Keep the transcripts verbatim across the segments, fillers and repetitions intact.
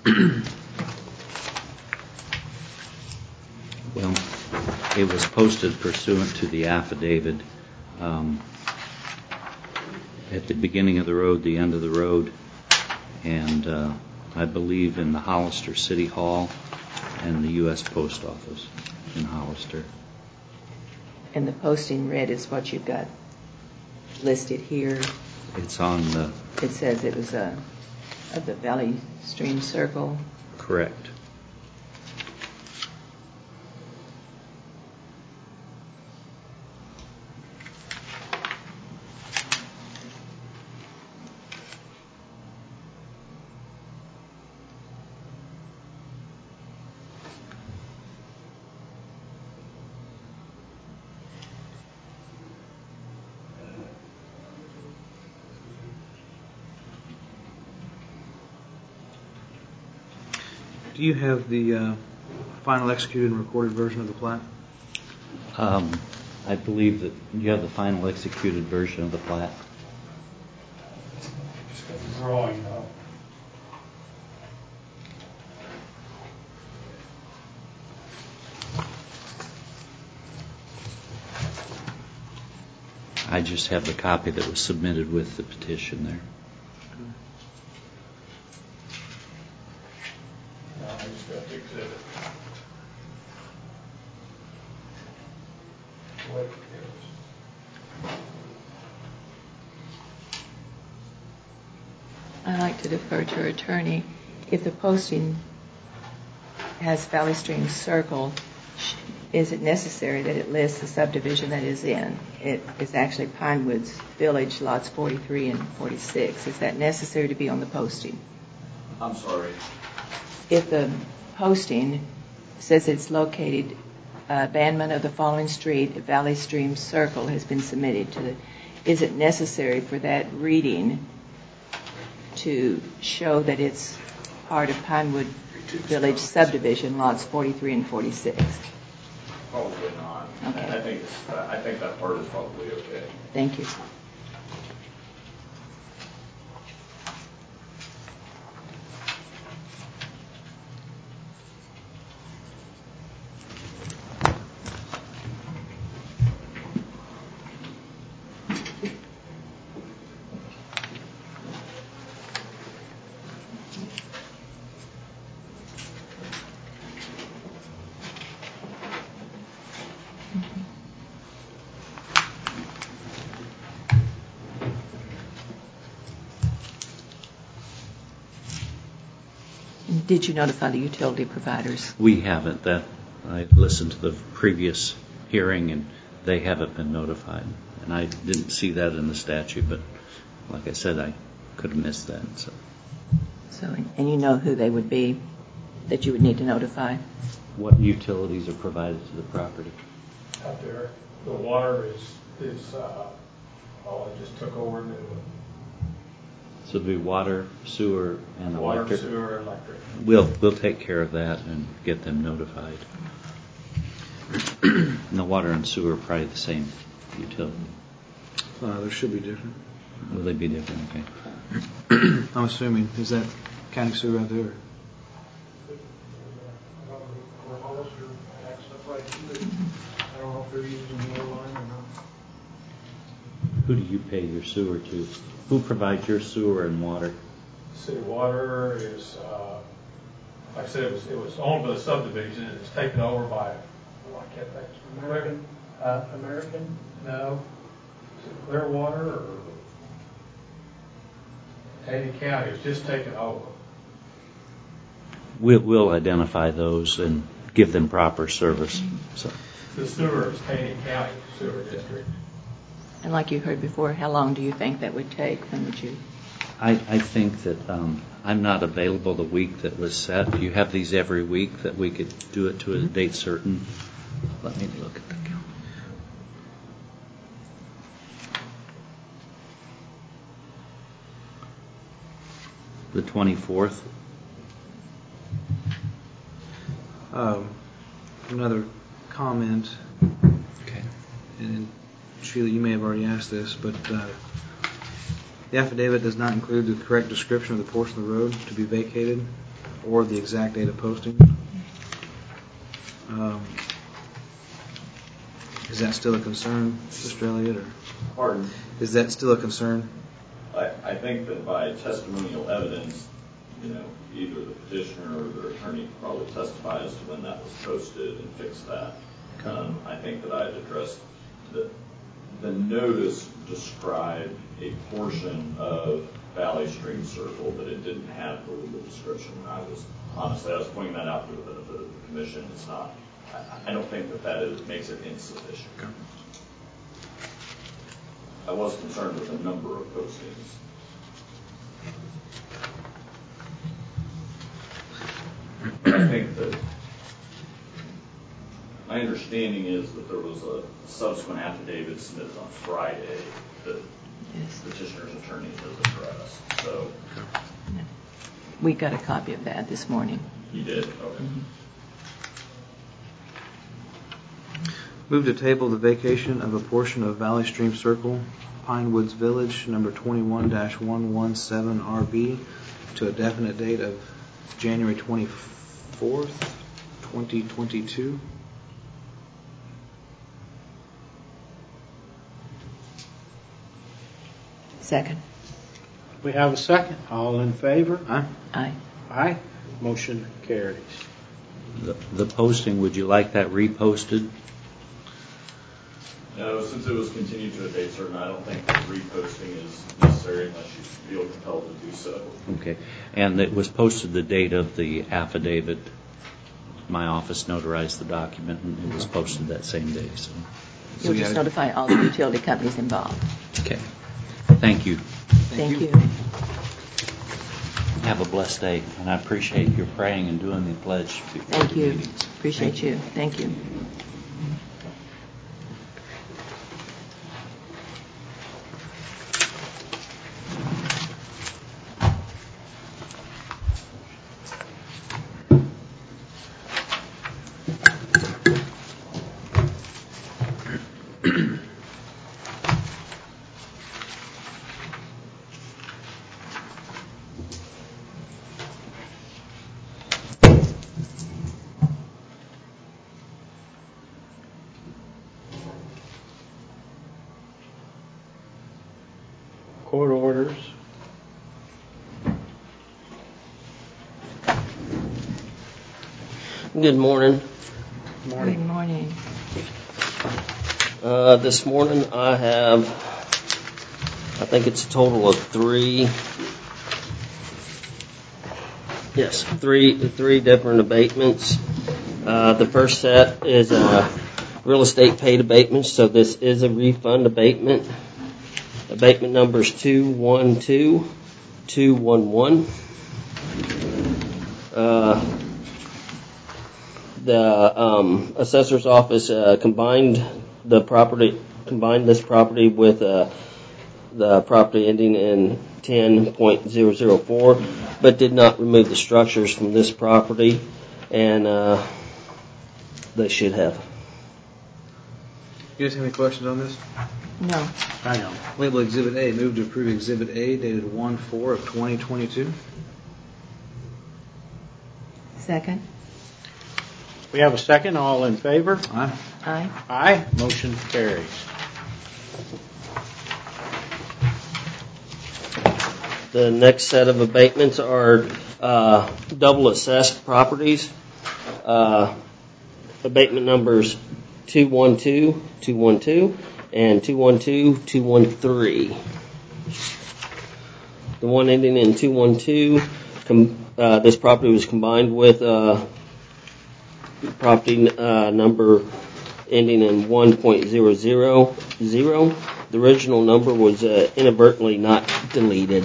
Well, it was posted pursuant to the affidavit um, at the beginning of the road, the end of the road, and uh, I believe in the Hollister City Hall and the U S Post Office in Hollister. And the posting read is what you've got listed here. It's on the... It says it was a, of the Valley Stream Circle. Correct. Do you have the uh, final executed and recorded version of the plat? Um, I believe that you have the final executed version of the plat. Just got the drawing up. I just have the copy that was submitted with the petition there. I just got the exhibit. What it is. I like to defer to our attorney. If the posting has Valley Stream Circle, is it necessary that it lists the subdivision that is in? It is actually Pinewoods Village, lots forty-three and forty-six. Is that necessary to be on the posting? I'm sorry. If the posting says it's located, uh, abandonment of the following street, Valley Stream Circle has been submitted to the, is it necessary for that reading to show that it's part of Pinewood Village subdivision, lots forty-three and forty-six? Probably not. Okay. I think it's, I think that part is probably okay. Thank you. Did you notify the utility providers? We haven't. That I listened to the previous hearing, and they haven't been notified. And I didn't see that in the statute, but like I said, I could have missed that. So, So, and you know who they would be that you would need to notify? what utilities are provided to the property? Out there, the water is, is, uh, oh, it just took over new So it'll be water, sewer, and water, electric. sewer, electric. We'll we'll take care of that and get them notified. And the water and sewer are probably the same utility. Uh, there should be different. Will they be different? Okay. I'm assuming. Is that county sewer out there? I don't know if they're using the line or not. Who do you pay your sewer to? Who provides your sewer and water? City water is, uh, like I said, it was, it was owned by the subdivision, and it's taken over by, oh, I can't think. American, uh, American? No. Is it Clearwater or Taney County? It's just taken over. We'll, we'll identify those and give them proper service. So The sewer is Taney County Sewer District. And like you heard before, how long do you think that would take? When would you? I, I think that um, I'm not available the week that was set. You have these every week that we could do it to a date certain. Let me look at the calendar. The twenty-fourth. Um, another comment. Okay. And Sheila, you may have already asked this, but uh, the affidavit does not include the correct description of the portion of the road to be vacated. or the exact date of posting. Um, is that still a concern, Mister Elliott? Or Pardon? is that still a concern? I, I think that by testimonial evidence, you know, either the petitioner or their attorney could probably testify as to when that was posted and fix that. Um, I think that I had addressed the, the notice described a portion of Valley Stream Circle, but it didn't have the legal description. And I was, honestly, I was pointing that out for the benefit of the commission. It's not, I, I don't think that that is, makes it insufficient. Okay. I was concerned with the number of postings. I think that my understanding is that there was a subsequent affidavit submitted on Friday that Yes. the petitioner's attorney has addressed. So We got a copy of that this morning. he did. Okay. Mm-hmm. Move to table the vacation of a portion of Valley Stream Circle, Pine Woods Village, number twenty-one dash one seventeen R B, to a definite date of January twenty-fourth, twenty twenty-two. Second. We have a second. All in favor? Aye. Aye. Aye. Motion carries. The, the posting, would you like that reposted? No, since it was continued to a date certain, I don't think that reposting is necessary unless you feel compelled to do so. Okay. And it was posted the date of the affidavit. My office notarized the document, and it was posted that same day. So. You'll just notify all the utility companies involved. Okay. Thank you. Thank, you. you. Have a blessed day, and I appreciate your praying and doing the pledge. before Thank the you. meetings. Appreciate Thank you. Thank you. Court orders. Good morning. Good morning. Uh, this morning I have, I think it's a total of three, yes, three, three different abatements. Uh, the first set is uh, real estate paid abatements, so this is a refund abatement. Abatement numbers two one two, two one one. Uh, the um, assessor's office uh, combined the property, combined this property with uh, the property ending in ten point zero zero four, but did not remove the structures from this property, and uh, they should have. You guys have any questions on this? No. I don't. Label Exhibit A. Move to approve Exhibit A, dated one four of twenty twenty-two. Second. We have a second. All in favor? Aye. Aye. Aye. Motion carries. The next set of abatements are uh, double assessed properties. Uh, abatement numbers two one two, two one two and two one two, two one three. The one ending in two one two, com- uh, this property was combined with uh, property uh, number ending in one point zero zero zero. The original number was uh, inadvertently not deleted.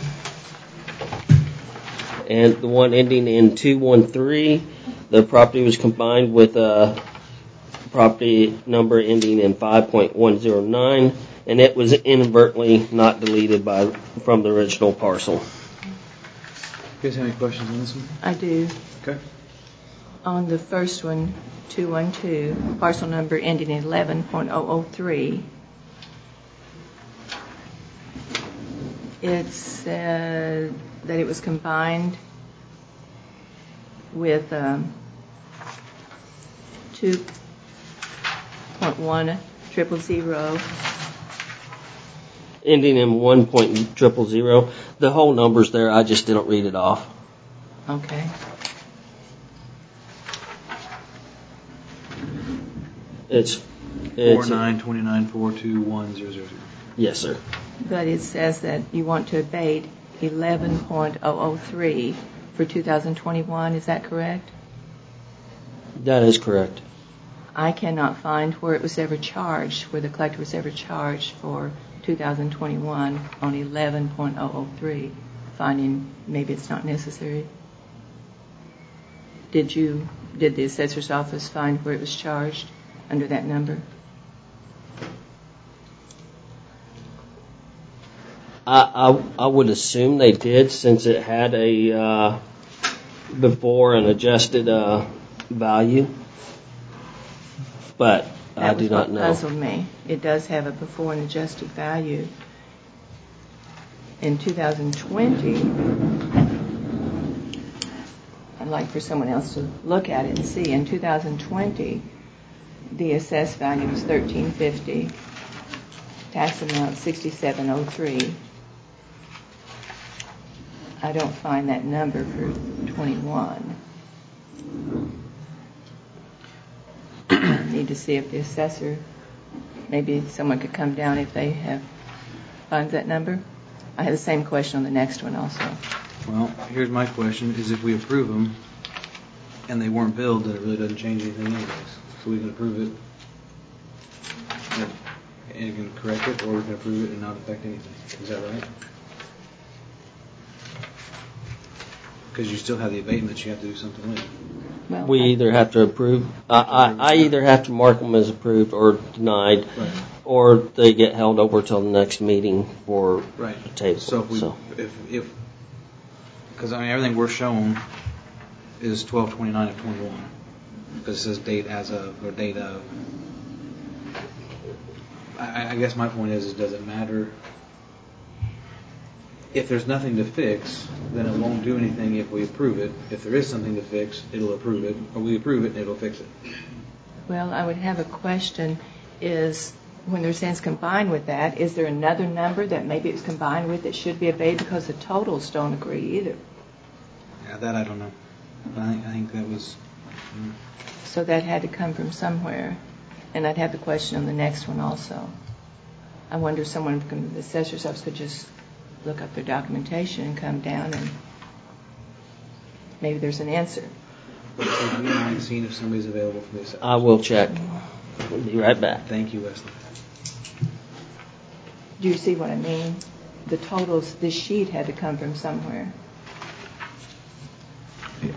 And the one ending in two one three, the property was combined with a property number ending in five point one zero nine, and it was inadvertently not deleted by from the original parcel. You guys have any questions on this one? I do. Okay. On the first one, two one two, parcel number ending in eleven point zero zero three, it said that it was combined with um, two point one triple zero. Ending in one point triple zero. The whole number's there. I just didn't read it off. Okay. It's, Four it's nine twenty nine four two one zero zero zero. yes, sir. But it says that you want to abate eleven point zero zero three for two thousand twenty-one. Is that correct? That is correct. I cannot find where it was ever charged, where the collector was ever charged for two thousand twenty-one on eleven point zero zero three, finding maybe it's not necessary. Did you, did the assessor's office find where it was charged under that number? I, I, I would assume they did, since it had a uh, before and adjusted uh, value, but I That do was not what know. puzzled me. It does have a before and adjusted value. In two thousand twenty, I'd like for someone else to look at it and see. In two thousand twenty, the assessed value was thirteen fifty, tax amount sixty-seven oh three. I don't find that number for twenty-one. I need to see if the assessor, maybe someone could come down if they have finds that number. I have the same question on the next one also. Well, here's my question, is if we approve them and they weren't billed, then it really doesn't change anything anyways. So we can approve it and and can correct it, or we can approve it and not affect anything. Is that right? Because you still have the abatement you have to do something with. Well, We I- either have to approve, I, I, I either have to mark them as approved or denied, Right. or they get held over till the next meeting for Right. a table. So if we, So, if, if, because I mean, everything we're showing is twelve twenty-nine of twenty-one. Because it says date as of, or date of. I, I guess my point is, is does it matter? If there's nothing to fix, then it won't do anything if we approve it. If there is something to fix, it'll approve it, or we approve it and it'll fix it. Well, I would have a question is, when they're saying it's combined with that, is there another number that maybe it's combined with that should be abated because the totals don't agree either? Yeah, that I don't know. But I think, I think that was. Mm. So that had to come from somewhere. And I'd have the question on the next one also. I wonder if someone from the assessor's office could just look up their documentation and come down and maybe there's an answer. But so do you mind seeing if somebody's available for this? I will check. We'll be right back. Thank you, Wesley. Do you see what I mean? The totals, this sheet had to come from somewhere. Yeah.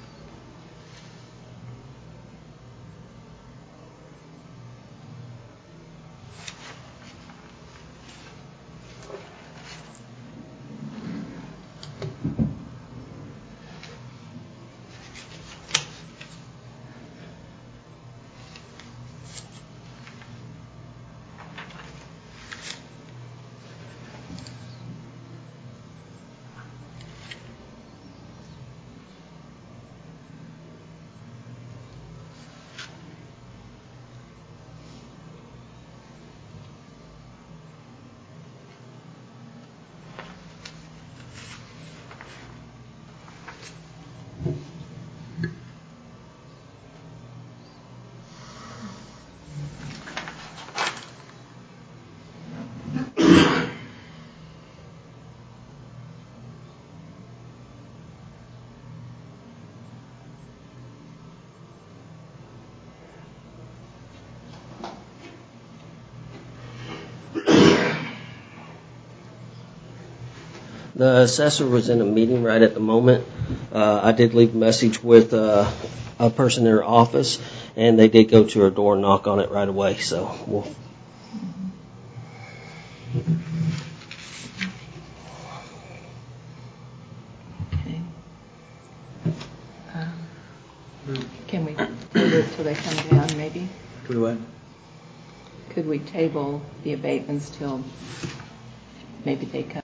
The assessor was in a meeting right at the moment. Uh, I did leave a message with uh, a person in her office, and they did go to her door and knock on it right away. So we'll. Okay. Um, Can we table it till they come down, maybe? Could we what? Could we table the abatements till maybe they come?